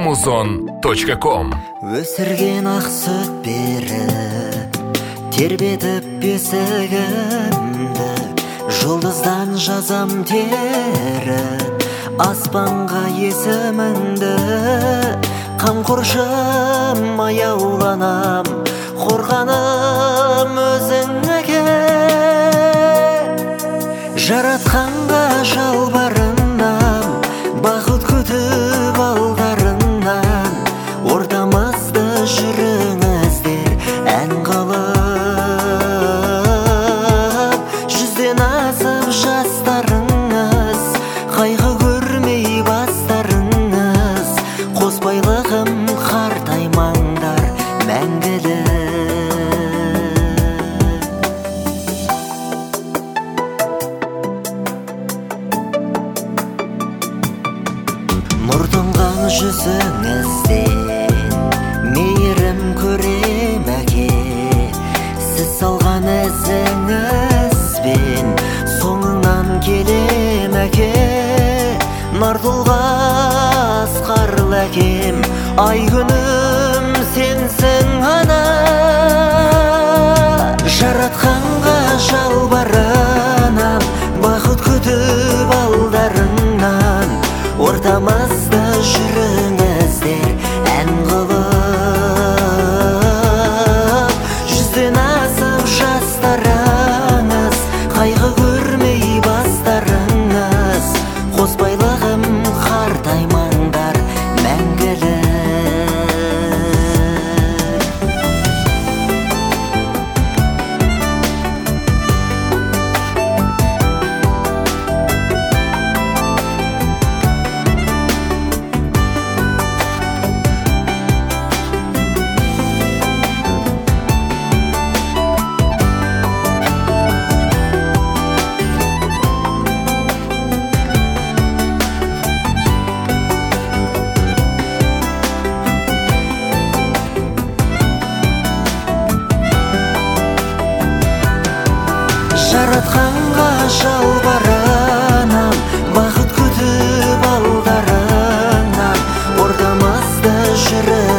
amazon.com. Өсірген ақ сүт беріп, тербетіп бесігімді, жұлдыздан жазам теріп, аспанға есіміңді. Қамқоршым аяуланам, қорғаным өзің әке. Жаратқанға жалбарынам, бақыт күтіп алдарынан. Ортамызды жүріңіздер ән қылып, жүзден асып жастарыңыз, қайғы көрмей бастарыңыз. Қосбайлығым қартаймаңдар мәңгілік. Нұртынған жүзіңізден мейірім көрем әке. Сіз салған ізіңізбен соңыңнан келем әке. Нар тұлғас қарлы әкем, ай күнім сенсің ана. Жаратқанға жалбарынам, бақыт күтіп алдарыңнан. Ортамызда жүріңіздер ән қылып, жүзден асып жастарыңыз, қайғы көрмей бастарыңыз. Қосбайлығым қартаймаңдар мәңгілік. Жаратқанға жалбарынам, бақыт күтіп алдарыңнан. Ортамызда жүріңіздер